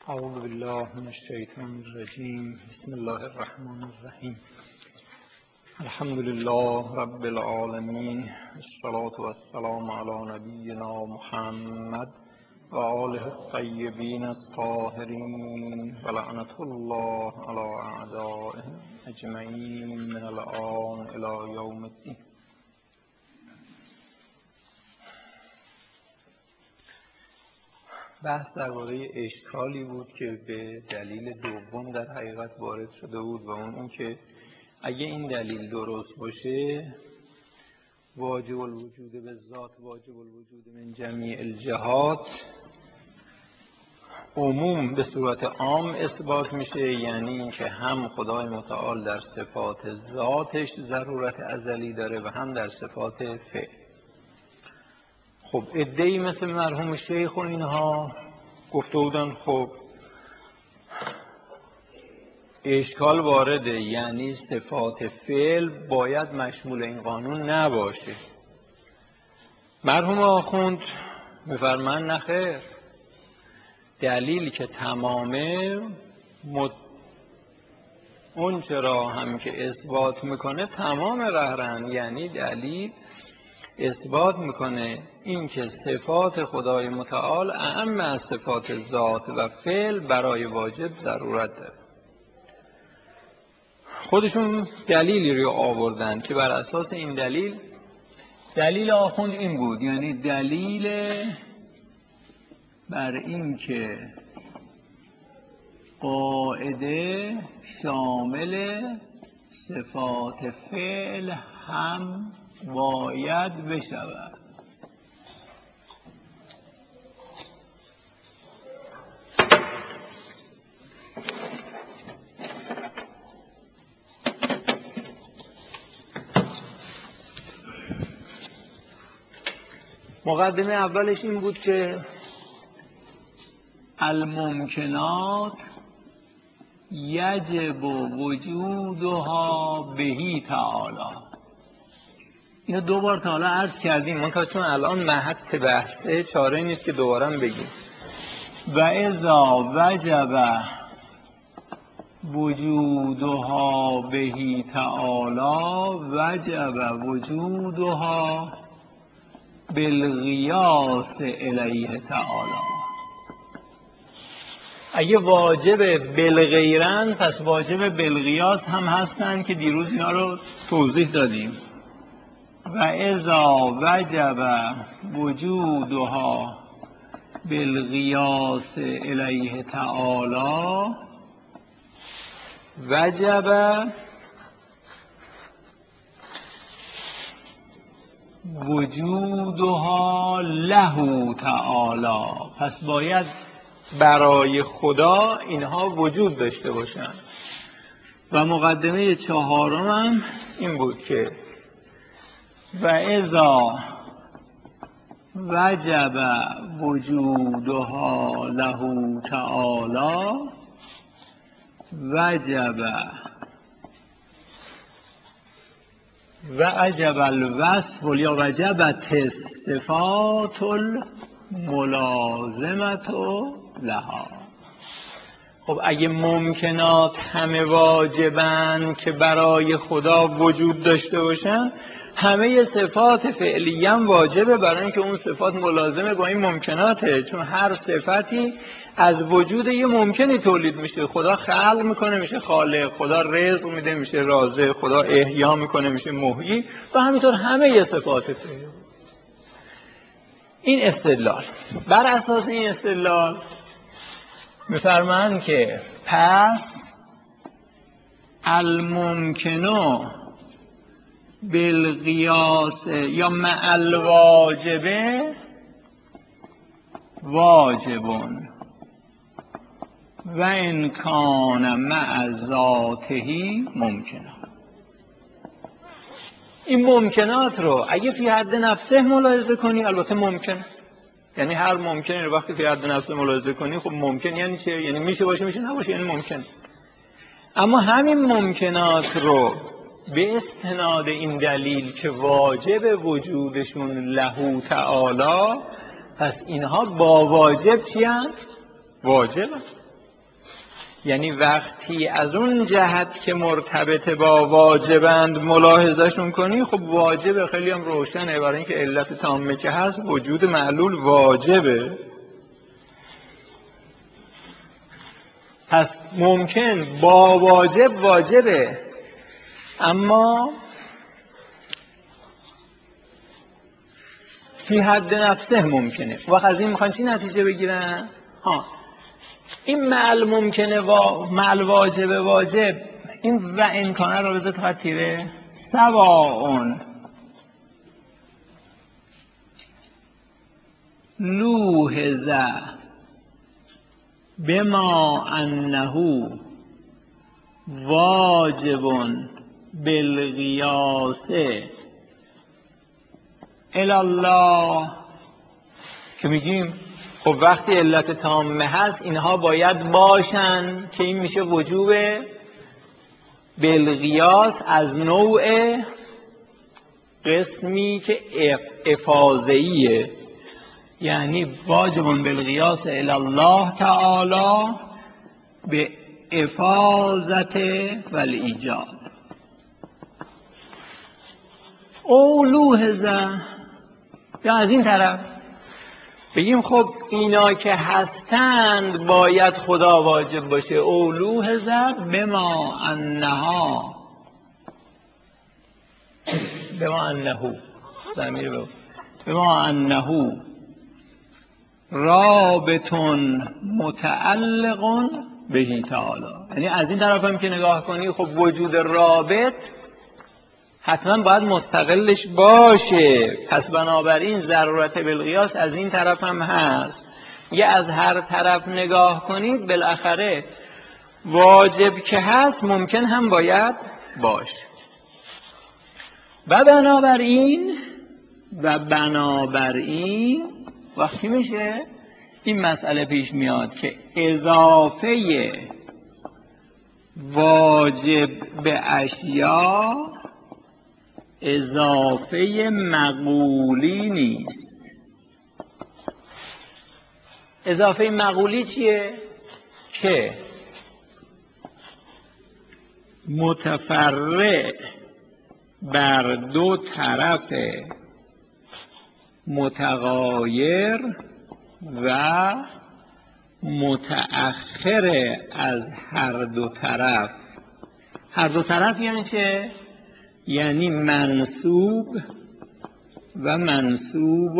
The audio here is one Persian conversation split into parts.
اعوذ بالله من الشیطان الرجیم. بسم الله الرحمن الرحیم. الحمد لله رب العالمین، الصلاة والسلام علی نبینا محمد و آله الطیبین الطاهرین و لعنة الله علی اعدائهم اجمعین من الآن الی یوم الدین. بحث درباره اشکالی بود که به دلیل دوم در حقیقت وارد شده بود و اون که اگه این دلیل درست باشه واجب الوجود به ذات واجب الوجود من جمیع الجهات عموم به صورت عام اثبات میشه، یعنی اینکه هم خدای متعال در صفات ذاتش ضرورت ازلی داره و هم در صفات فعل. خب عده‌ای مثل مرحوم شیخ و اینها گفته بودن خب اشکال وارده، یعنی صفات فعل باید مشمول این قانون نباشه. مرحوم آخوند میفرمان نخیر، دلیل که تمامه اون چرا هم که اثبات میکنه تمام قهرن، یعنی دلیل اثبات میکنه این که صفات خدای متعال اعم از صفات ذات و فعل برای واجب ضرورت داره. خودشون دلیلی رو آوردن که بر اساس این دلیل آخوند این بود، یعنی دلیل بر این که قاعده شامل صفات فعل هم باید بشود. مقدمه اولش این بود که الممکنات یجب وجودها بهی تعالی. اینو دو بار تا حالا عرض کردیم، منتها چون الان محط بحثه چاره نیست که دوباره بگیم. و اذا وجب وجودها بهی تعالی وجب وجودها بالقیاس الیه تعالی. اگه واجب بالغیرن پس واجب بالقیاس هم هستن که دیروز اینا رو توضیح دادیم. و اذا وجب وجودها بالقیاس الیه تعالی وجب وجودها له تعالی. پس باید برای خدا اینها وجود داشته باشن. و مقدمه چهارم هم این بود که و اذا وجب وجودها له تعالی وجب الوصف یا وجبت الصفات الملازمه لها. خب اگه ممکنات همه واجبن که برای خدا وجود داشته باشن، همه صفات فعلی هم واجبه برای اینکه اون صفات ملازمه با این ممکناته، چون هر صفتی از وجود یه ممکنی تولید میشه. خدا خلق میکنه میشه خالق، خدا رزق میده میشه رازق، خدا احیا میکنه میشه محیی و همینطور همه صفات فعلی. این استدلال، بر اساس این استدلال میفرمایند که پس الممکنو بالقیاس یا مع الواجبه واجبون و ان کان مع ذاته ممکنه. این ممکنات رو اگه فی حد نفسه ملاحظه کنی البته ممکنه، یعنی هر ممکنی رو وقتی فی حد نفسه ملاحظه کنی خب ممکن یعنی چه؟ یعنی میشه باشه میشه نباشه، یعنی ممکن. اما همین ممکنات رو به استناد این دلیل که واجب وجودشون له تعالی، پس اینها با واجب چی هست؟ واجب. یعنی وقتی از اون جهت که مرتبط با واجبند ملاحظهشون کنی، خب واجبه، خیلی هم روشنه، برای اینکه علت تامه که هست وجود معلول واجبه. پس ممکن با واجب واجبه، اما فی حد نفسه ممکنه. وقت از این میخوان چی نتیجه بگیرن؟ این معل ممکنه و معل واجب واجب، این و امکانه رو بذار تا تیره سواء لوحظ بما انه واجب بالقیاس الی الله، که میگیم خب وقتی علت تامه هست اینها باید باشن، که این میشه وجوب بالقیاس از نوع قسمی که افاضه‌ایه، یعنی واجب بالقیاس الی الله تعالی به افاضت و الایجاد. او لوحظه، یا از این طرف بگیم خب اینا که هستند باید خدا واجب باشه. او لوحظه بما انها، بما انه ضمیر رو بما انه رابط متعلق به تعالی، یعنی از این طرف هم که نگاه کنی خب وجود رابط حتما باید مستقلش باشه، پس بنابراین ضرورت بالقیاس از این طرف هم هست. یه از هر طرف نگاه کنید بالاخره واجب که هست ممکن هم باید باشه. و بنابراین وقتی میشه این مسئله پیش میاد که اضافه واجب به اشیا اضافه مقولی نیست. اضافه مقولی چیه؟ که متفرع بر دو طرف متغایر و متأخر از هر دو طرف. هر دو طرف یعنی چه؟ یعنی منسوب و منسوب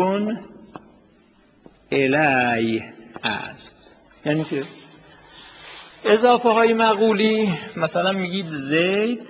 الیه است. یعنی چه؟ اضافه های مقولی مثلا میگید زید،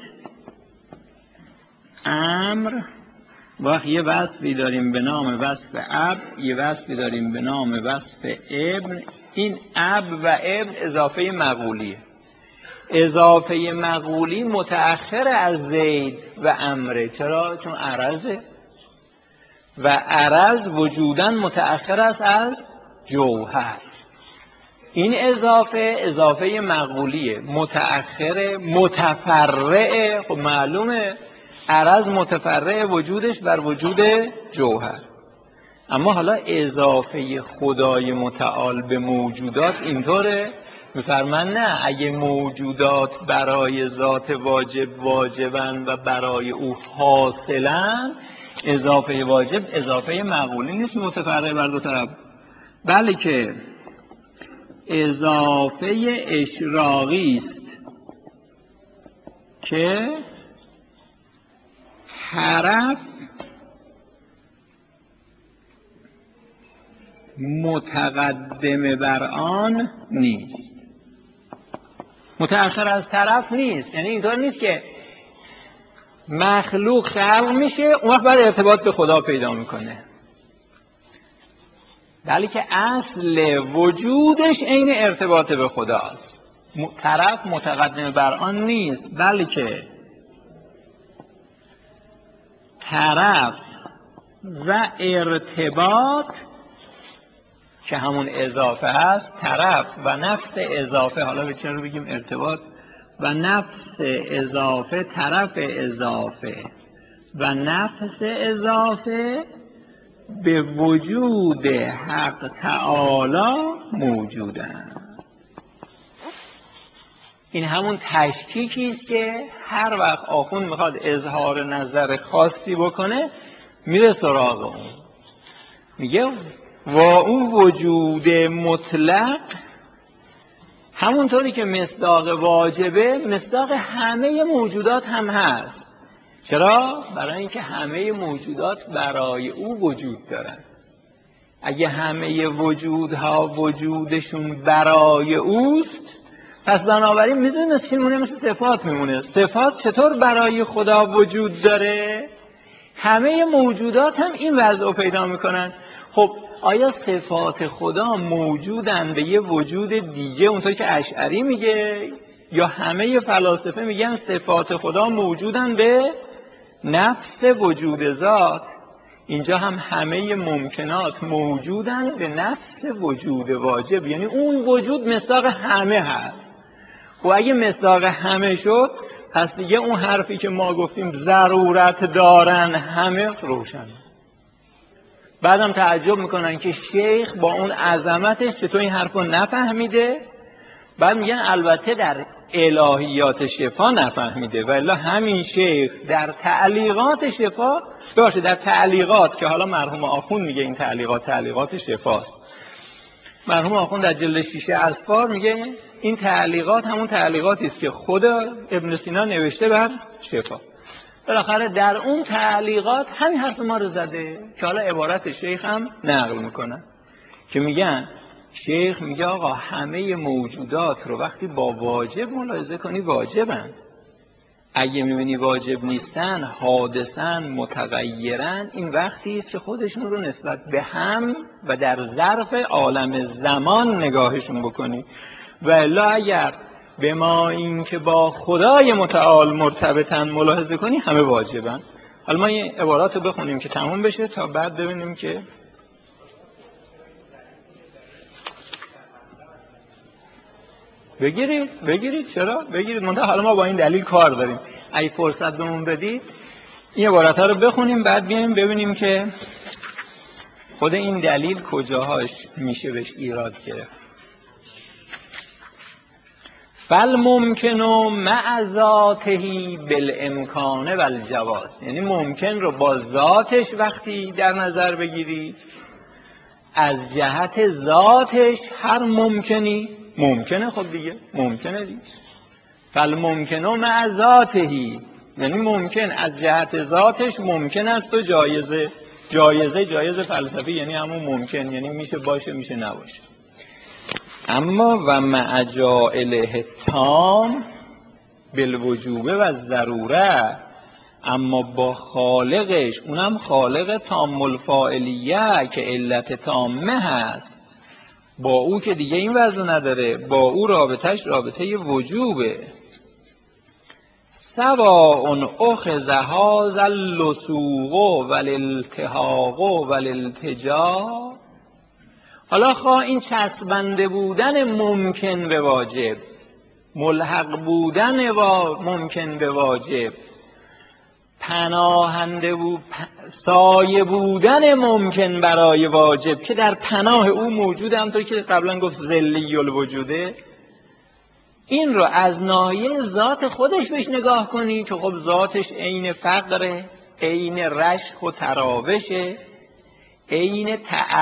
امر، وقت یه وصفی داریم به نام وصف اب، یه وصفی داریم به نام وصف ابن. این اب و ابن اضافه مقولیه. اضافه مقولی متأخر از زید و امره. چرا؟ چون عرضه و عرض وجوداً متأخر است از جوهر. این اضافه مقولیه، متأخر، متفرعه. خب معلومه عرض متفرع وجودش بر وجود جوهر. اما حالا اضافه خدای متعال به موجودات اینطوره، میفرمان نه، اگه موجودات برای ذات واجب واجبن و برای او حاصلن، اضافه واجب اضافه مقولی نیست متفرع بر دو طرف، بلکه اضافه اشراقی است که طرف متقدم بر آن نیست. متأخر از طرف نیست، یعنی اینطور نیست که مخلوق خلق میشه اون وقت بعد ارتباط به خدا پیدا میکنه، بلکه اصل وجودش عین ارتباط به خداست. طرف متقدم بر آن نیست، بلکه طرف و ارتباط که همون اضافه هست، طرف و نفس اضافه، حالا به چرا بگیم ارتباط، و نفس اضافه، طرف اضافه و نفس اضافه به وجود حق تعالی موجودند. این همون تشکیکی است که هر وقت آخوند میخواد اظهار نظر خاصی بکنه میره سراغ اون، میگه و اون وجود مطلق همونطوری که مصداق واجبه مصداق همه موجودات هم هست. چرا؟ برای اینکه همه موجودات برای او وجود دارن. اگه همه وجودها وجودشون برای اوست، پس بنابراین میدونه چی میمونه؟ مثل صفات میمونه. صفات چطور برای خدا وجود داره؟ همه موجودات هم این وضع رو پیدا میکنن. خب آیا صفات خدا موجودن به یه وجود دیگه اونطور که اشعری میگه، یا همه فلاسفه میگن صفات خدا موجودن به نفس وجود ذات؟ اینجا هم همه ممکنات موجودن به نفس وجود واجب، یعنی اون وجود مصداق همه هست. و اگه مصداق همه شد، پس دیگه اون حرفی که ما گفتیم ضرورت دارن همه روشن. بعدم تعجب میکنن که شیخ با اون عظمتش چطور این حرف رو نفهمیده. بعد میگن البته در الهیات شفا نفهمیده، ولی همین شیخ در تعلیقات شفا باشه، در تعلیقات که حالا مرحوم آخوند میگه این تعلیقات شفاست. مرحوم آخوند در جلد 6 اذکار میگه این تعلیقات همون تعلیقاتی است که خود ابن سینا نوشته بر شفا. بالاخره در اون تعلیقات همین حرف ما رو زده که حالا عبارت شیخ هم نقل میکنن که میگن شیخ میگه آقا همه موجودات رو وقتی با واجب ملاحظه کنی واجبن، اگه میبینی واجب نیستن، حادثن، متغیرن، این وقتی است که خودشون رو نسبت به هم و در ظرف عالم زمان نگاهشون بکنی. و الا اگر به ما این که با خدای متعال مرتبطن ملاحظه کنی همه واجبن. حالا ما این عبارات رو بخونیم که تموم بشه تا بعد ببینیم که بگیرید چرا؟ بگیرید منتها حالا ما با این دلیل کار داریم. اگه فرصت بهمون بدید این عبارت ها رو بخونیم، بعد بیایم ببینیم که خود این دلیل کجاهاش میشه بهش ایراد گرفت. فالممکن مع ذاته بالامکان والجواز، یعنی ممکن رو با ذاتش وقتی در نظر بگیری، از جهت ذاتش هر ممکنی ممکنه. خب دیگه ممکنه دیگه. فالممکن مع ذاته، یعنی ممکن از جهت ذاتش ممکن است و جایزه فلسفی، یعنی همون ممکن، یعنی میشه باشه میشه نباشه. اما و مع جائله تام بالوجوبه و ضروره، اما با خالقش، اونم خالق تام الفاعلیه که علت تامه هست، با او که دیگه این وضع نداره، با او رابطش رابطه وجوبه. سواء اخذ هذا اللصوق والالتحاق والالتجا، حالا خواه این چسبنده بودن ممکن به واجب، ملحق بودن ممکن به واجب، پناهنده سایه بودن ممکن برای واجب که در پناه او موجوده، همطور که قبلا گفت ذلی الوجوده، این رو از ناحیه ذات خودش بهش نگاه کنی که خب ذاتش عین فقره، عین رشح و تراوشه، عین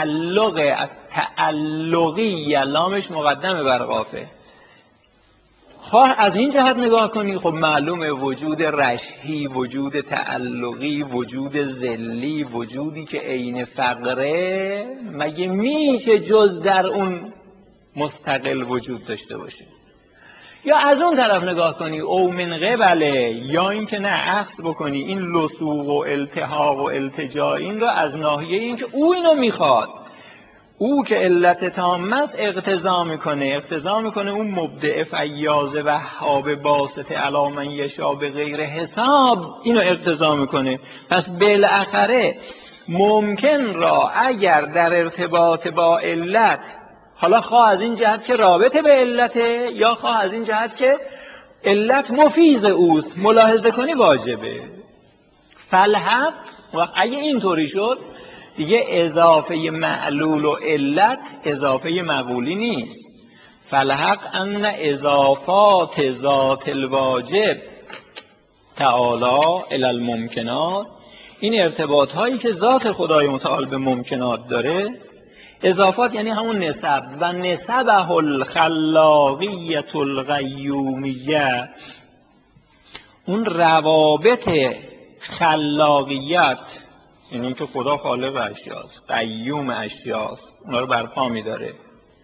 تعلقی، لامش مقدمه بر قافه. خواه از این جهت نگاه کنی، خب معلومه وجود رشحی، وجود تعلقی، وجود ذلی، وجودی که عین فقره، مگه میشه جز در اون مستقل وجود داشته باشه؟ یا از اون طرف نگاه کنی او من قبله، یا این که نه عکس بکنی این لصوق و التحاق و التجا این رو از ناحیه این که او اینو میخواد، او که علت تامه است اقتضا میکنه اون مبدع فیاض وهاب باسط علی من یشاء به غیر حساب اینو اقتضا میکنه. پس بالاخره ممکن را اگر در ارتباط با علت، حالا خواه از این جهت که رابطه به علته یا خواه از این جهت که علت مفیض اوست، ملاحظه کنی واجبه. فالحق اگه اینطوری شد دیگه اضافه معلول و علت اضافه مقولی نیست. فالحق ان اضافات ذات الواجب تعالی الی الممکنات، این ارتباط هایی که ذات خدای متعال به ممکنات داره، اضافات یعنی همون نسب، و نسبه الخلاقیت القیومیه، اون روابط خلاقیت، یعنی که خدا خالق اشیاست، قیوم اشیاست، اونا رو برپا می‌داره.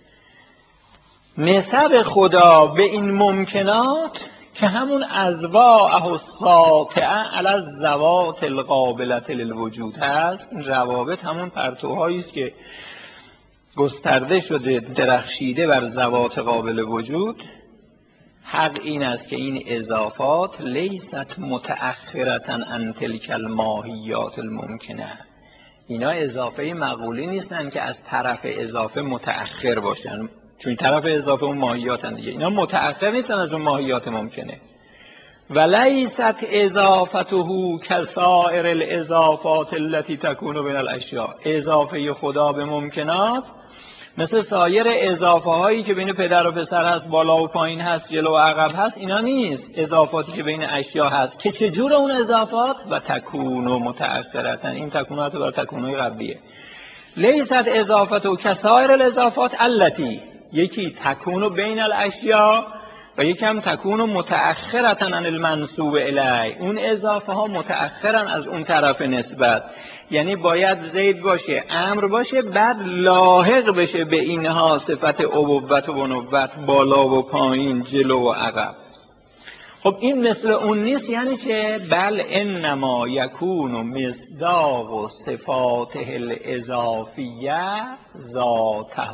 نسب خدا به این ممکنات که همون ازواعه الساطعه علی الذوات القابلة للوجود هست، این روابط همون پرتوهایی است که گسترده شده، درخشیده بر ذوات قابل وجود. حق این است که این اضافات لیست متأخرة عن تلک الماهیات الممکنه، اینا اضافه مقولی نیستن که از طرف اضافه متأخر باشن، چون طرف اضافه اون ماهیاتن دیگه، اینا متأخر نیستن از اون ماهیات ممکنه. ولیست اضافته کسائر الاضافات التي تكون بین الاشیاء، اضافه خدا به ممکنات مثل سایر اضافه هایی که بین پدر و پسر هست، بالا و پایین هست، جلو و عقب هست، اینا نیست. اضافاتی که بین اشیا هست که چجور اون اضافات و تکون و متأخرتن، این تکونات بر تکونهای قبلیه. لیست اضافت و کسائر الاضافات التی، یکی تکون بین الاشیا و یکی هم تکون متأخرتن عن المنسوب الی، اون اضافه ها متأخرن از اون طرف نسبت، یعنی باید زید باشه، امر باشه، بعد لاحق بشه به اینها صفت ابوت و بنوت، بالا و پایین، جلو و عقب. خب این مثل اون نیست، یعنی چه؟ بل انما یکون مصداق صفاته الاضافیه ذاته،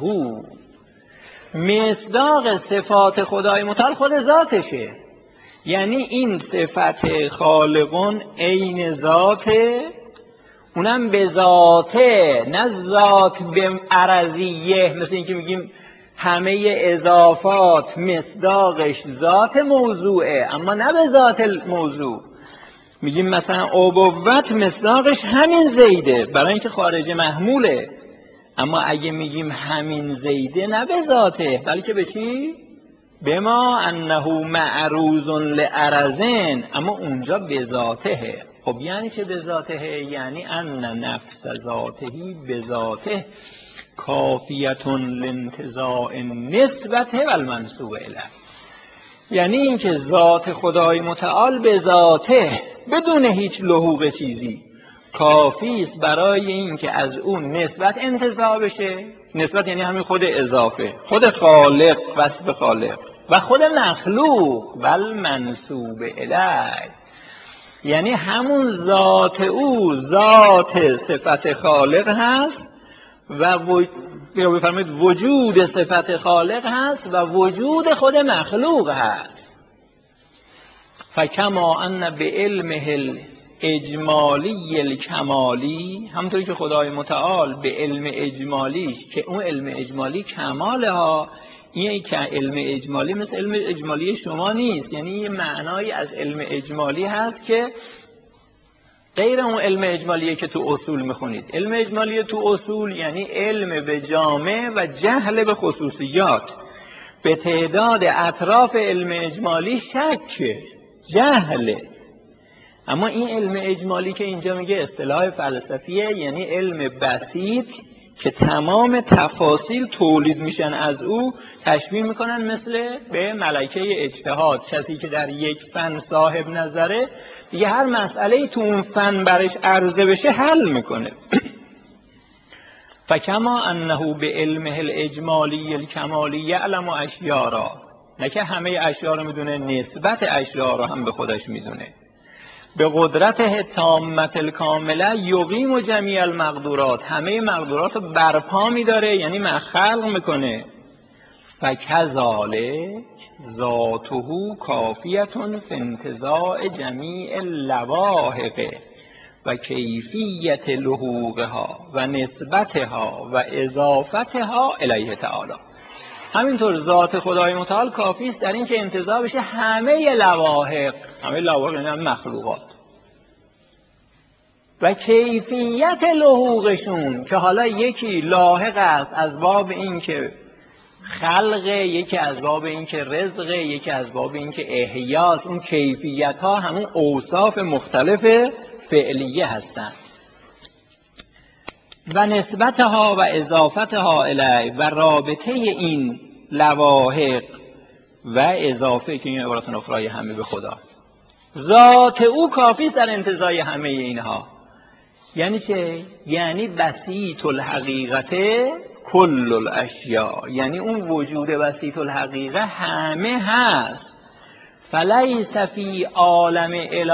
مصداق صفات خدای متعال خود ذاتشه، یعنی این صفت خالقون عین ذاته، اونم به ذاته، نه ذات به عرضیه، مثل این که میگیم همه اضافات مصداقش ذات موضوعه اما نه به ذات موضوع. میگیم مثلا ابوت مصداقش همین زیده برای اینکه خارج محموله، اما اگه میگیم همین زیده نه به ذاته بلکه به چی؟ بما انه معروض لعرضن، اما اونجا به ذاته. خب یعنی چه به ذاته؟ یعنی ان نفس ذاته به ذاته کافیتون لانتزاع نسبت و المنسوب الیه، یعنی اینکه ذات خدای متعال به ذاته بدون هیچ لحوق چیزی کافی است برای اینکه از اون نسبت انتزاع بشه. نسبت یعنی همین خود اضافه، خود خالق، وصف خالق و خود مخلوق و المنسوب الیه، یعنی همون ذات او ذات صفت خالق هست و بفرمایید وجود صفت خالق هست و وجود خود مخلوق هست. فکما ان به علمه الاجمالی الکمالی، همونطوری که خدای متعال به علم اجمالیش که اون علم اجمالی کماله ها، این که علم اجمالی مثل علم اجمالی شما نیست، یعنی یه معنایی از علم اجمالی هست که غیر اون علم اجمالیه که تو اصول میخونید. علم اجمالی تو اصول یعنی علم به جامع و جهل به خصوصیات، به تعداد اطراف علم اجمالی شک، جهله. اما این علم اجمالی که اینجا میگه اصطلاح فلسفیه، یعنی علم بسیط که تمام تفاصیل تولید میشن از او، تشبیه میکنن مثل به ملکه اجتهاد، کسی که در یک فن صاحب نظره دیگه هر مسئله تو اون فن برش عرضه بشه حل میکنه. فکما انه به علمه الاجمالی الکمالی یعلم اشیاء را، نه که همه اشیاء رو میدونه، نسبت اشیاء رو هم به خودش میدونه. به قدرت تامت الکامله یقیم و جمیع المقدورات، همه مقدورات رو برپا میداره، یعنی خلق میکنه. فکذالک ذاته کافیتون فی انتزاع جمیع اللواحق و کیفیت لحوقها و نسبتها و اضافتها الیه تعالی. همینطور ذات خدای متعال کافی است در این که انتزاع بشه همه لواحق، همه لواحق یعنی مخلوقات، و کیفیت لحوقشون که حالا یکی لاحق است از باب این که خلق، یکی از باب این که رزق، یکی از باب این که احیاست. اون کیفیت ها همون اوصاف مختلف فعلیه هستند و نسبتها و اضافتها الیه و رابطه این لواحق و اضافه که این عبارت اخرای همه به خدا، ذات او کافی در انتزاع همه اینها. یعنی چه؟ یعنی بسیط الحقیقت کل الاشیاء، یعنی اون وجود بسیط الحقیقه همه هست. فلیس فی عالم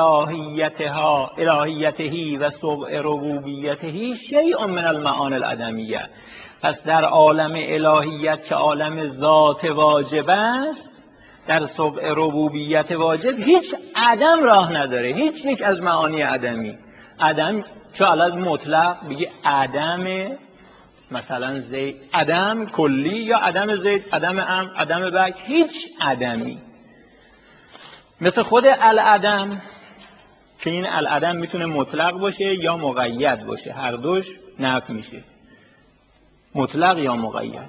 الهیته و سبع ربوبیته شیء من المعانی العدمیه. پس در عالم الهیت که عالم ذات واجب است، در سبع ربوبیت واجب هیچ عدم راه نداره، هیچ یک از معانی عدمی. عدم چه علت مطلق بگی عدم، مثلا زید عدم کلی، یا عدم زید، عدم امر، عدم بک، هیچ عدمی. مثل خود العدم که این العدم میتونه مطلق باشه یا مقید باشه، هر دوش نفی میشه، مطلق یا مقید.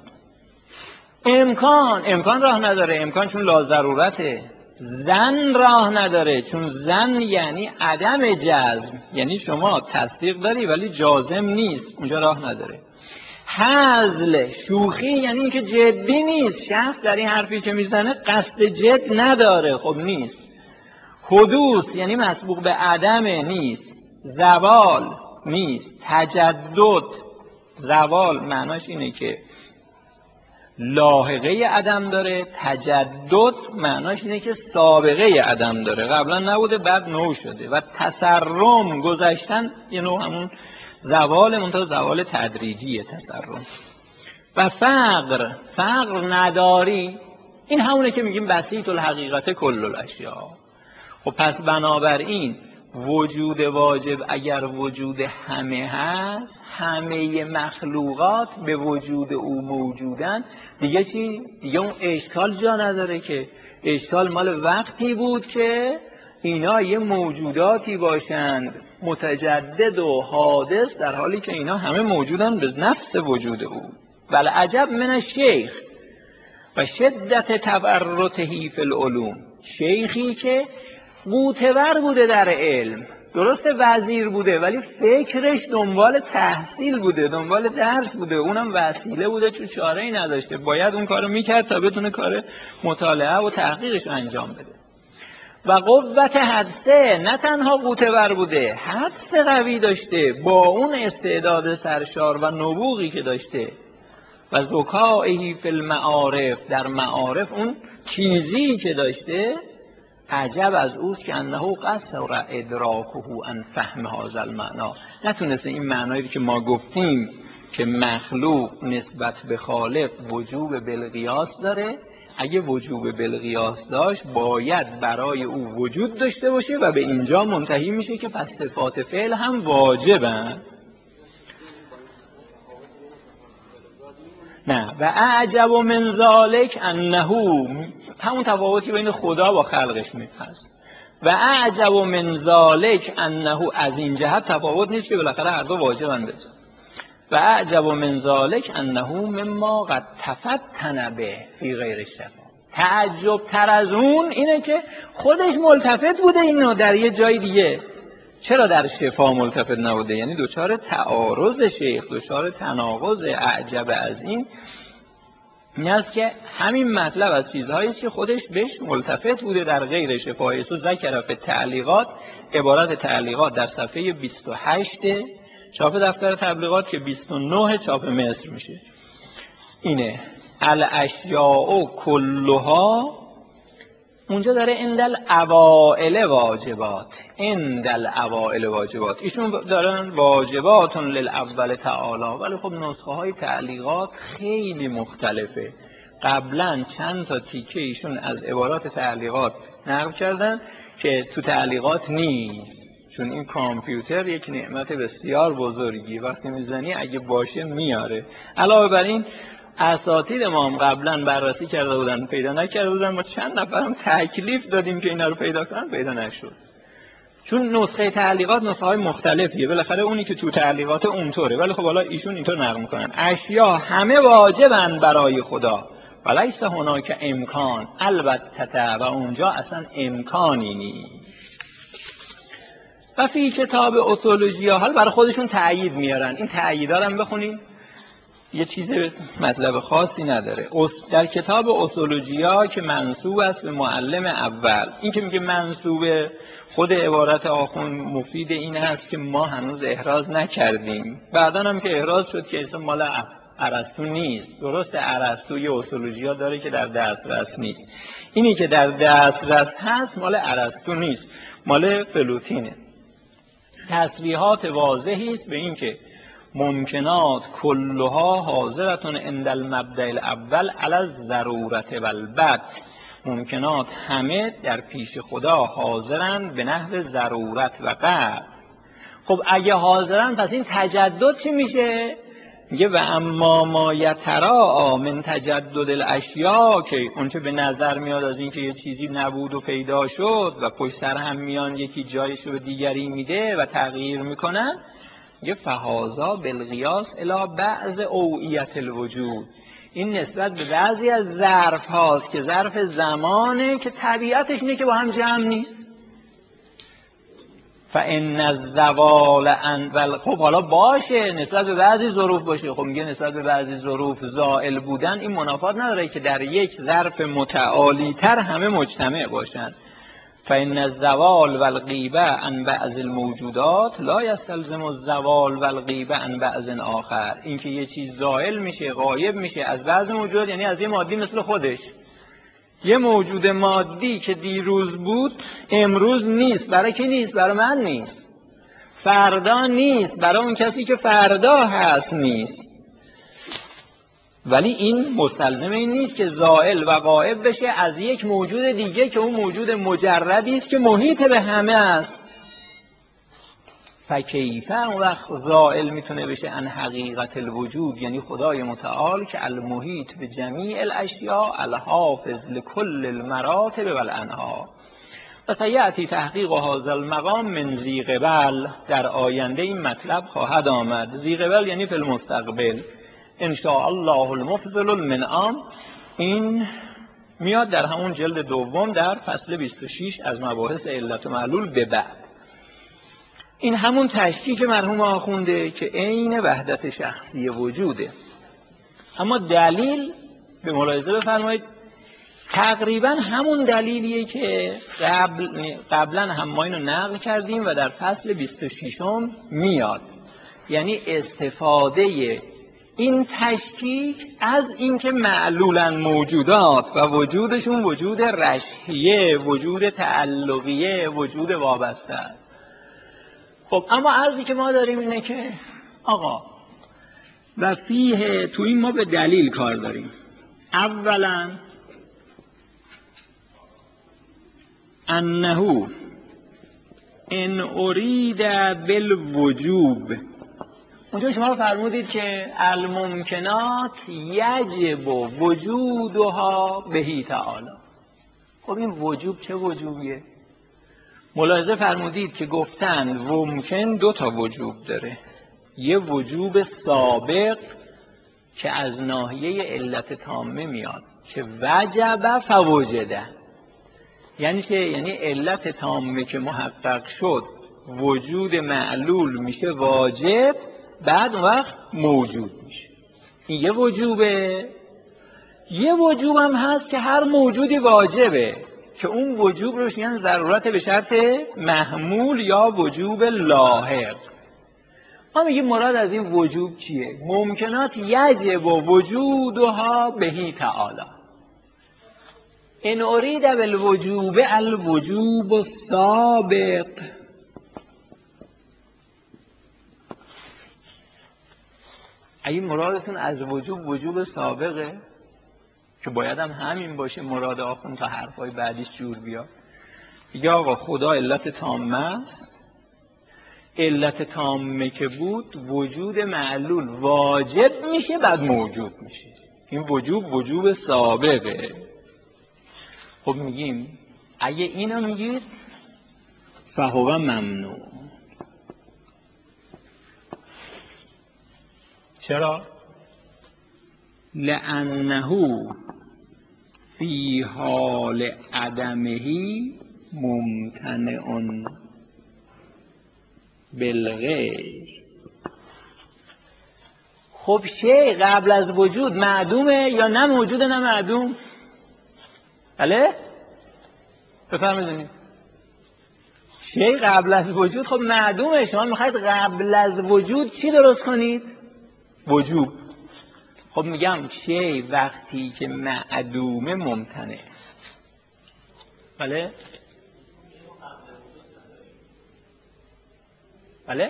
امکان راه نداره، امکان چون لازرورته. ظن راه نداره، چون ظن یعنی عدم جزم، یعنی شما تصدیق داری ولی جازم نیست، اونجا راه نداره. هزل، شوخی، یعنی اینکه جدی نیست، شخص در این حرفی که میزنه قصد جد نداره، خب نیست. حدوث یعنی مسبوق به عدم، نیست. زوال نیست. تجدد، زوال معناش اینه که لاحقه عدم داره، تجدد معناش اینه که سابقه عدم داره، قبلا نبوده بعد نو شده. و تسرم، گذشتن، یه نوع همون زوال، منتها زوال تدریجیه تسرم. و فقر نداری، این همونه که میگیم بسیط الحقیقت کل الاشیاء. و پس بنابراین وجود واجب اگر وجود همه هست، همه مخلوقات به وجود او موجودن، دیگه چی؟ دیگه اون اشکال جا نداره. که اشکال مال وقتی بود که اینا یه موجوداتی باشند متجدد و حادث، در حالی که اینا همه موجودن به نفس وجود او. ولی عجب من الشیخ و شدت تورطه فی العلوم، شیخی که قوتور بوده در علم، درسته وزیر بوده ولی فکرش دنبال تحصیل بوده، دنبال درس بوده، اونم وسیله بوده چون چاره‌ای نداشته، باید اون کارو میکرد تا بتونه کار مطالعه و تحقیقش انجام بده. و قوت حدسه، نه تنها قوتور بوده، حدس قوی داشته با اون استعداد سرشار و نبوغی که داشته. و ذکائه فی المعارف، در معارف اون چیزی که داشته عجب از اوست که انه قصر ادراکه ان فهم هذا المعنا، نتونسته این معنایی که ما گفتیم که مخلوق نسبت به خالق وجوب بالقیاس داره، اگه وجوب بالقیاس داشت باید برای او وجود داشته باشه و به اینجا منتهی میشه که پس صفات فعل هم واجبن. نه، و اعجب من ذالک انه، همون تفاوتی بین خدا با خلقش هست. و اعجب من ذالک انه، از این جهت تفاوت نیست که بالاخره هر دو واجبن بزن. و اعجب من ذالک انه مما قد تفتن به فی غیر الشفا، تعجب تر از اون اینه که خودش ملتفت بوده اینو در یه جای دیگه، چرا در شفا ملتفت نبوده؟ یعنی دوچار تعارض شیخ، دوچار تناقض. اعجب از این است که همین مطلب از چیزهایی که خودش بهش ملتفت بوده در غیر شفا. یسو ذکر فی تعلیقات، عبارت تعلیقات در صفحه 28 چاپ دفتر تبلیغات که 29 چاپ مصر میشه، اینه الاشیاء کلها، اونجا داره اندل اوائل واجبات، اندل اوائل واجبات، ایشون دارن واجبات للاول تعالی، ولی خب نسخه های تعلیقات خیلی مختلفه. قبلا چند تا تیکه ایشون از عبارات تعلیقات نقل کردن که تو تعلیقات نیست، چون این کامپیوتر یک نعمت بسیار بزرگی، وقتی میزنی اگه باشه میاره. علاوه بر این اساتید ما هم قبلا بررسی کرده بودن پیدا نکرده بودن، ما چند نفرم تکلیف دادیم که اینا رو پیدا کنن، پیدا نشد. چون نسخه تعلیقات نسخه های مختلفیه، بالاخره اونی که تو تعلیقات اونطوره، ولی خب حالا ایشون اینطور نقل میکنن اشیا همه واجبن برای خدا، ولیس هناک امکان، البته و اونجا اصلا امکانی نیست. و فی کتاب اتولوژیا، حال برای خودشون تأیید میارن، این تأییدا رو هم بخونید، یه چیز مطلب خاصی نداره. در کتاب اتولوژیا که منسوب است به معلم اول، این که میگه منسوبه، خود عبارت آخوند مفید این هست که ما هنوز احراز نکردیم، بعداً هم که احراز شد که اصلا مال ارسطو نیست. درسته ارسطو یه اتولوژیا داره که در دسترس نیست، اینی که در دسترس هست مال ارسطو نیست، مال فلوتینه. تصریحات واضحی است به این که ممکنات کلها حاضرتون عند المبدأ الاول علی الضرورت و البت، ممکنات همه در پیش خدا حاضرن به نحو ضرورت و قطع. خب اگه حاضرن پس این تجدد چی میشه؟ میگه و اما ما یتراءی من تجدد الاشیاء، که اونچه به نظر میاد از این که یه چیزی نبود و پیدا شد و پشت سر هم میان یکی جایش رو به دیگری میده و تغییر میکنن، یه فهازا بالقیاس الی بعض اوعیت الوجود، این نسبت به بعضی از ظرف هاست که ظرف زمانه که طبیعتش اینه که با هم جمع نیست. فان الزوال خب حالا باشه نسبت به بعضی ظروف باشه، خب میگه نسبت به بعضی ظروف زائل بودن این منافات نداره که در یک ظرف متعالی تر همه مجتمع باشن. فإن الزوال والغیبه عن بعض الموجودات لا یستلزم الزوال والغیبه عن بعض آخر، این که یه چیز زائل میشه غایب میشه از بعض موجودات، یعنی از یه مادی مثل خودش. یه موجود مادی که دیروز بود امروز نیست، برای کی نیست؟ برای من نیست. فردا نیست، برای اون کسی که فردا هست نیست. ولی این مستلزم این نیست که زائل و غائب بشه از یک موجود دیگه که اون موجود مجردی است که محیط به همه است. فکیفه اون وقت زائل میتونه بشه عن حقیقت الوجود، یعنی خدای متعال که المحیط به جمیع الاشیاء الحافظ لکل المراتب والانها. و سیأتی تحقیق هذا المقام من ذی قبل، در آینده این مطلب خواهد آمد. ذی قبل یعنی فی المستقبل، ان شاء الله المفضل المنعم. این میاد در همون جلد دوم در فصل 26 از مباحث علت و معلول به بعد. این همون تشکیک مرحوم آخونده که عین وحدت شخصی وجوده. اما دلیل به ملاحظه بفرمایید تقریبا همون دلیلیه که قبلا هم ما اینو نقل کردیم و در فصل 26 میاد، یعنی استفاده این تشکیک از اینکه معلولا موجودات و وجودشون وجود رشحیه، وجود تعلقیه، وجود وابسته است. خب اما عرضی که ما داریم اینه که آقا و فیه، تو این ما به دلیل کار داریم. اولا انه ان ارید بالوجوب، اونجا شما رو فرمودید که الممکنات یجب وجودها بهی تعالی. خب این وجوب چه وجوبیه؟ ملاحظه فرمودید که گفتن ممکن دو تا وجوب داره، یه وجوب سابق که از ناحیه علت تامه میاد که وجب فوجده، یعنی چه؟ یعنی علت تامه که محقق شد وجود معلول میشه واجب، بعد اون وقت موجود میشه. این یه وجوبه. یه وجوب هم هست که هر موجودی واجبه که اون وجوب روش میگن ضرورت به شرط محمول یا وجوب لاحق. ما میگیم مراد از این وجوب چیه؟ ممکنات یجب وجودها بهی تعالی. ان ارید بالوجوب الوجوب السابق، اگه مرادتون از وجوب وجوب سابقه که باید هم همین باشه مراد آخون تا حرفای بعدیش جور بیاد، یا آقا خدا علت تامه است، علت تامه که بود وجود معلول واجب میشه بعد موجود میشه، این وجوب وجوب سابقه. خب میگیم اگه اینو میگید فهو ممنوع. چرا؟ لأنه فی حال عدمهی ممتنع بالغیر. خب شیء قبل از وجود معدومه یا نه موجوده نه معدوم؟ بله؟ بفرمایید. شیء قبل از وجود خب معدومه. شما میخواید قبل از وجود چی درست کنید؟ وجوب. خب میگم شیء وقتی که معدومه ممتنع. بله؟ بله؟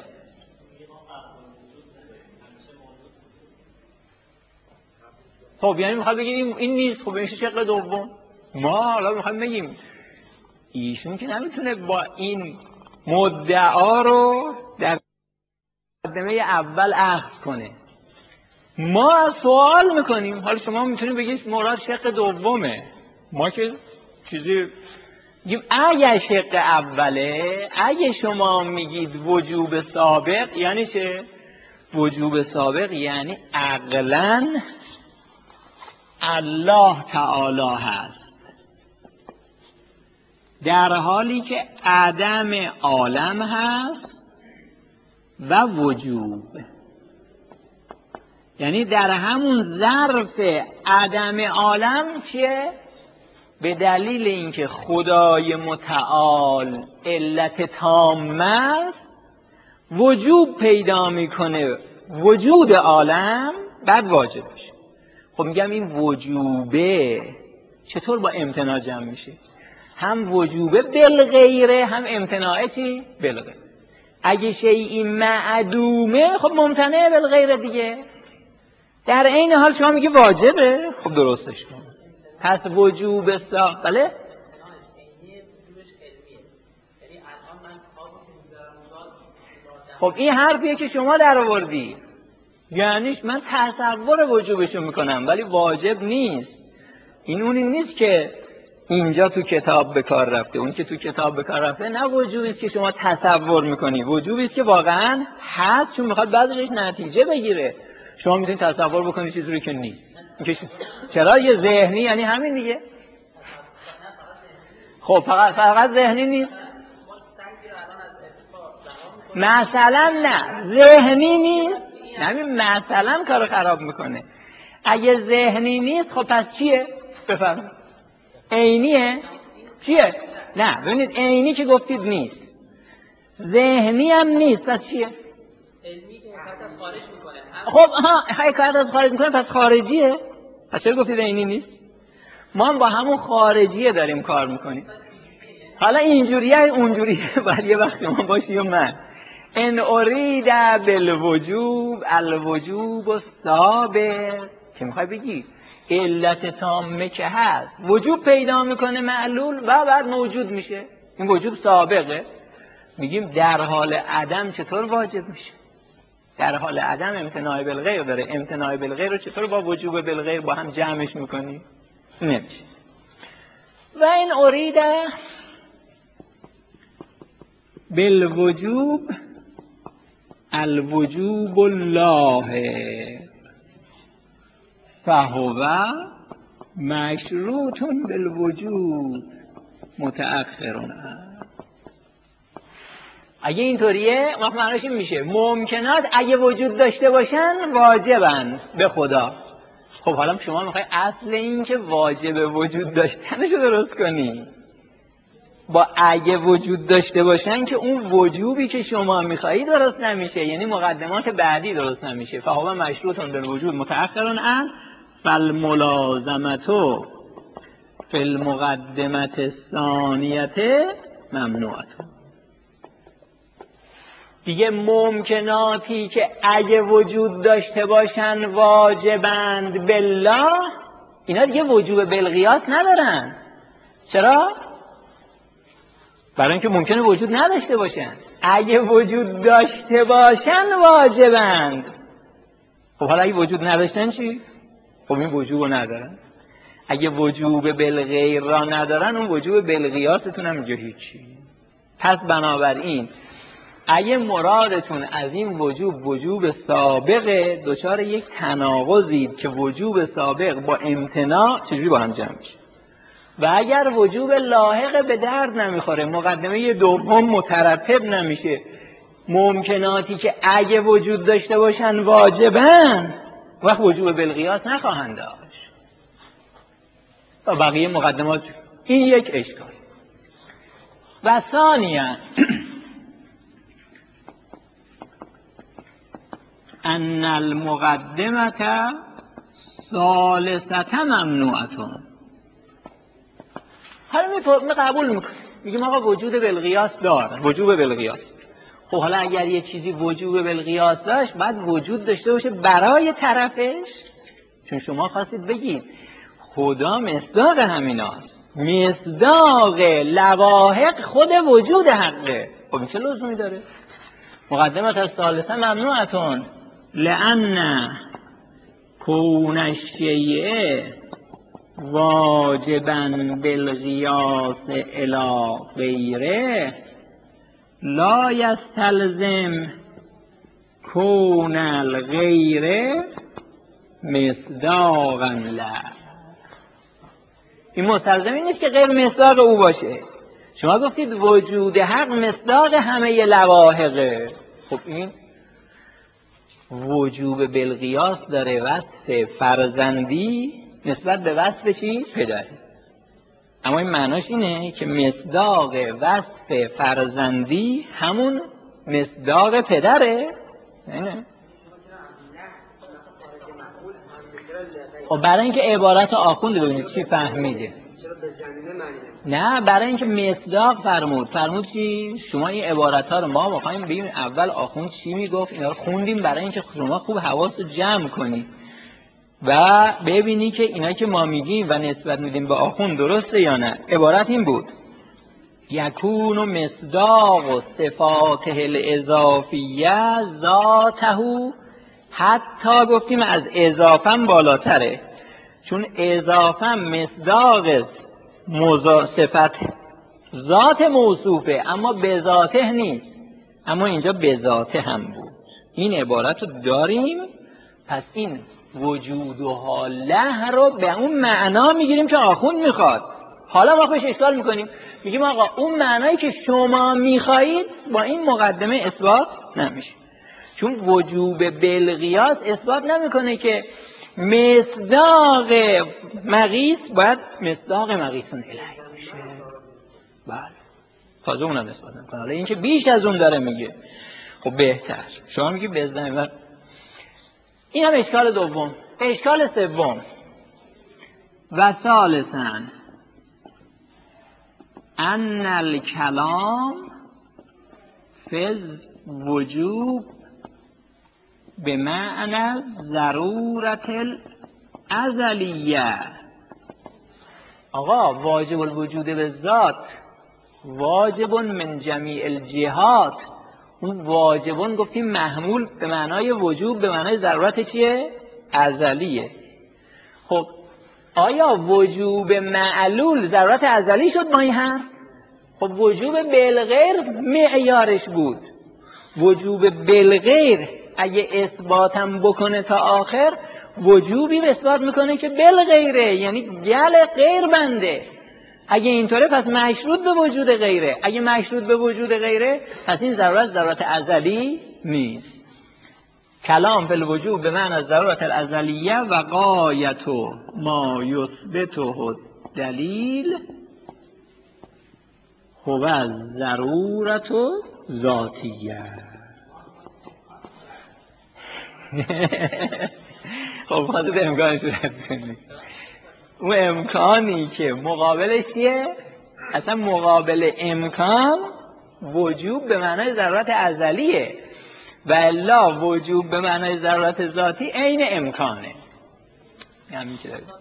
خب یعنی میخواد بگیم این نیست. خب این شق دوم. ما حالا میخوایم بگیم ایشون که نمیتونه با این مدعا رو در مقدمه اول اخذ کنه. ما سوال میکنیم. حالا شما میتونید بگید مراد شق دومه. ما که چیزی میگیم اگه شق اوله، اگه شما میگید وجوب سابق یعنی چه؟ وجوب سابق یعنی عقلاً الله تعالی هست در حالی که عدم عالم هست و وجوب، یعنی در همون ظرف عدم عالم که به دلیل اینکه خدای متعال علت تامه است وجوب پیدا میکنه، وجود عالم بعد واجب میشه. خب میگم این وجوبه چطور با امتناع جمع میشه؟ هم وجوبه بالغیره هم امتناعه چی؟ بالغیره. اگه شیئی معدومه خب ممتنعه بالغیره دیگه. در این حال شما میگه واجبه، خب درستش کن. پس وجوب بله؟ خب این حرفیه که شما در آوردی، یعنی من تصور وجوبشو میکنم ولی واجب نیست. این اونی نیست که اینجا تو کتاب به کار رفته. اون که تو کتاب به کار رفته نه وجوبی است که شما تصور میکنی، وجوبی است که واقعا هست، چون میخواد بعدش نتیجه بگیره. شما میتونید تصور بکنید چیزی رو که نیست. چرا؟ یه ذهنی یعنی همین دیگه. خب فقط ذهنی نیست. مثلا نه ذهنی نیست، همین مثلا کارو خراب میکنه. اگه ذهنی نیست خب پس چیه؟ بفرمایید. عینیه؟ چیه؟ نه ببینید عینی که گفتید نیست، ذهنی هم نیست، پس چیه؟ علمی که حکایت از خارج میکنه. خب حکایت از خارج میکنه پس خارجیه. پس چرا گفتید عینی نیست؟ ما هم با همون خارجیه داریم کار میکنیم. حالا اینجوریه اونجوریه باید یه وقت شما باشی و من. ان ارید بالوجوب الوجوب السابق، که میخوای بگی علت تامه که هست وجوب پیدا میکنه معلول و بعد موجود میشه، این وجوب سابقه. میگیم در حال عدم چطور واجب میشه؟ در حال عدم امتناع بالغیر داره. امتناع بالغیر رو چطور با وجوب بالغیر با هم جمعش میکنی؟ نمیشه. و این ارید بالوجوب الوجوب الله فهو مشروط بالوجود متأخر. اگه اینطوریه معنیش این میشه ممکنات اگه وجود داشته باشن واجبن به خدا. خب حالا شما میخوای اصل این که واجب وجود داشتنشو درست کنی با اگه وجود داشته باشن که اون وجوبی که شما میخوایی درست نمیشه، یعنی مقدمات بعدی درست نمیشه. فهو مشروط بالوجود متأخر عن فالملازمت فی المقدمت الثانیه ممنوعه. دیگه ممکناتی که اگه وجود داشته باشن واجبند بالله، اینا دیگه وجوب بالقیاس ندارن. چرا؟ برای اینکه ممکنه وجود نداشته باشن. اگه وجود داشته باشن واجبند. خب حالا اگه وجود نداشتن چی؟ خب این وجوب رو ندارن. اگه وجوب بالغیر را ندارن اون وجوب بالقیاستون هم اینجا هیچی. پس بنابراین اگه مرادتون از این وجوب سابقه، دچار یک تناقضید که وجوب سابق با امتناع چجوری با هم جمع میشه؟ و اگر وجوب لاحق به درد نمیخوره، مقدمه دوم مترتب نمیشه، ممکناتی که اگه وجود داشته باشن واجبن، وقت وجوب بالقیاس نخواهند داشت و بقیه مقدمات. این یک اشکال. و ثانیاً ان المقدمه ثالثه ممنوعتون. حالا می قبول میکنیم، میگیم آقا وجود بالقیاس داره، وجوب بالقیاس. خب حالا اگر یه چیزی وجوب بالقیاس داشت بعد وجود داشته باشه برای طرفش، چون شما خواستید بگید خدا مصداق همیناست، مصداق لواحق خود وجود حقه. خب این چه لزومی داره؟ مقدمه الثالثه ممنوعتون لأن کون الشیء واجبا بالقیاس الی غیره لا یستلزم کون الغیر مصداقا له. این مستلزم این نیست که غیر مصداق او باشه. شما گفتید وجود حق مصداق همه لواحقه. خب این وجوب بالقیاس داره وصف فرزندی نسبت به وصف چی؟ پدری. اما این معناش اینه که مصداق وصف فرزندی همون مصداق پدره؟ نه. خب برای اینکه عبارت آخوند ببینید چی فهمیده. نه، برای اینکه مصداق فرمود چی؟ شما این عبارت ها رو ما می‌خوایم ببینیم اول آخوند چی میگفت، اینا رو خوندیم برای اینکه شما خوب حواست رو جمع کنید و ببینی که اینا که ما میگیم و نسبت میدیم به آخوند درسته یا نه. عبارت این بود: یکون مصداق صفاته الاضافیه ذاته، حتی گفتیم از اضافم بالاتره، چون اضافم مصداق صفت ذات موصوفه اما به ذاته نیست، اما اینجا به ذاته هم بود. این عبارت رو داریم. پس این وجود و حاله رو به اون معنا میگیریم که آخوند میخواد. حالا ما بهش اشکال میکنیم، میگیم آقا اون معنایی که شما میخواهید با این مقدمه اثبات نمیشه، چون وجوب بالقیاس اثبات نمیکنه که مصداق مقیس باید مصداق مقیسون الیه باشه. بله، تازه اونم اثبات نمیکنه. حالا این که بیش از اون داره میگه، خب بهتر. شما میگی بزنید. این هم اشکال دوم. اشکال سوم: و ثالثاً ان الکلام فی وجوب به معنی ضرورت الازلیه. آقا واجب الوجود به ذات واجب من جمیع الجهات. اون واجبون گفتیم محمول به معنای وجوب به معنای ضرورت چیه؟ ازلیه. خب آیا وجوب معلول ضرورت ازلی شد با این حرف؟ خب وجوب بالغیر معیارش بود. وجوب بالغیر اگه اثباتم بکنه تا آخر، وجوبی اثبات میکنه که بالغیره، یعنی گل غیر بنده. اگه اینطوره پس مشروط به وجود غیره. اگه مشروط به وجود غیره پس این ضرورت ازلی نیست. کلام فی الوجوب به معنی ضرورت الازلیه و غایت ما یثبته دلیل هو ضرورت ذاتیه. خب خودت امکانش رو رد کنید. اون امکانی که مقابلش چیه؟ اصلا مقابل امکان وجوب به معنای ضرورت ازلیه و الا وجوب به معنای ضرورت ذاتی عین امکانه. همین که دارید.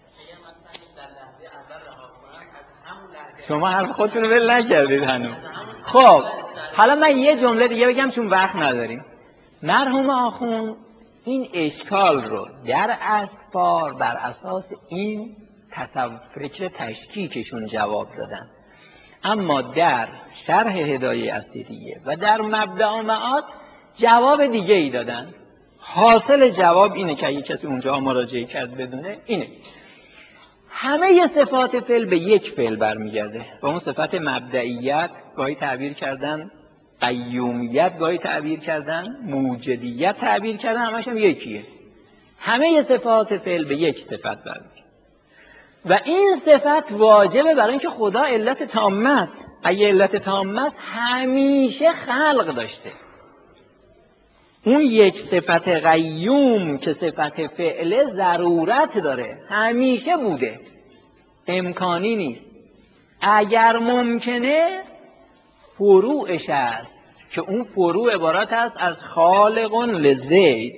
شما حرف خودتون رو ول نکردید هنوز. خب حالا من یه جمله دیگه بگم چون وقت نداریم. مرحوم آخوند این اشکال رو در اسفار بر اساس این فکر تشکیکشون جواب دادن، اما در شرح هدایه اسیریه و در مبدأ و معاد جواب دیگه ای دادن. حاصل جواب اینه که اگه کسی اونجا مراجعه کرد بدونه اینه: همه صفات فعل به یک فعل برمیگرده. و اون صفت مبدئیت گاهی تعبیر کردن، قیومیت گاهی تعبیر کردن، موجدیت تعبیر کردن، همش هم یکیه. همه صفات فعل به یک صفت برمیگرده و این صفت واجبه برای اینکه خدا علت تامه است. اگه علت تامه است همیشه خلق داشته. اون یک صفت قیوم که صفت فعل ضرورت داره، همیشه بوده، امکانی نیست. اگر ممکنه فروعش است که اون فروع عبارت است از خالق لزید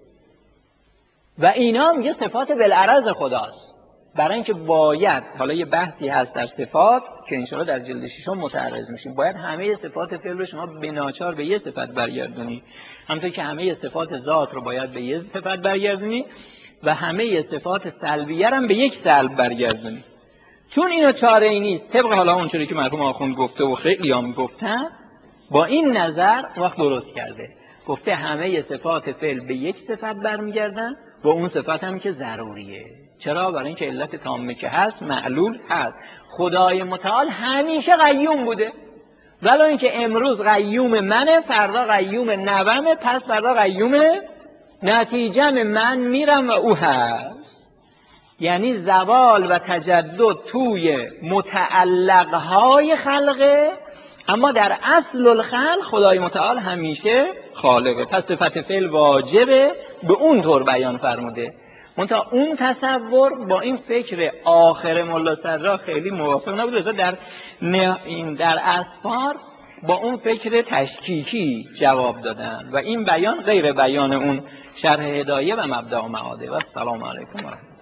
و اینا میگه صفات بالعرض خداست. برای اینکه باید، حالا یه بحثی هست در صفات که انشاءالله در جلد ششم متعرض میشیم، باید همه صفات فعل رو شما به ناچار به یه صفت برگردونی، همونطور که همه صفات ذات رو باید به یه صفت برگردونی و همه صفات سلبیه هم به یک سلب برگردونی. چون اینو چاره ای نیست، طبق حالا اونجوری که مرحوم آخوند گفته و خیلی هم گفتن، با این نظر وقت درست کرده، گفته همه صفات فعل به یک صفت برمیگردن و اون صفت هم که ضروریه. چرا؟ برای اینکه علت تامه که هست معلول هست. خدای متعال همیشه قیوم بوده، ولی اینکه امروز قیوم منه، فردا قیوم نومه، پس فردا قیوم نتیجه من میرم و او هست. یعنی زوال و تجدد توی متعلقهای خلقه، اما در اصل الخلق خدای متعال همیشه خالقه. پس صفت فعل واجبه، به اون طور بیان فرموده. منتها اون تصور با این فکر آخر ملا صدرا خیلی موافق نبود. در اسفار با اون فکر تشکیکی جواب دادن و این بیان غیر بیان اون شرح هدایه و مبدأ و معاده. و السلام علیکم و رحمت الله.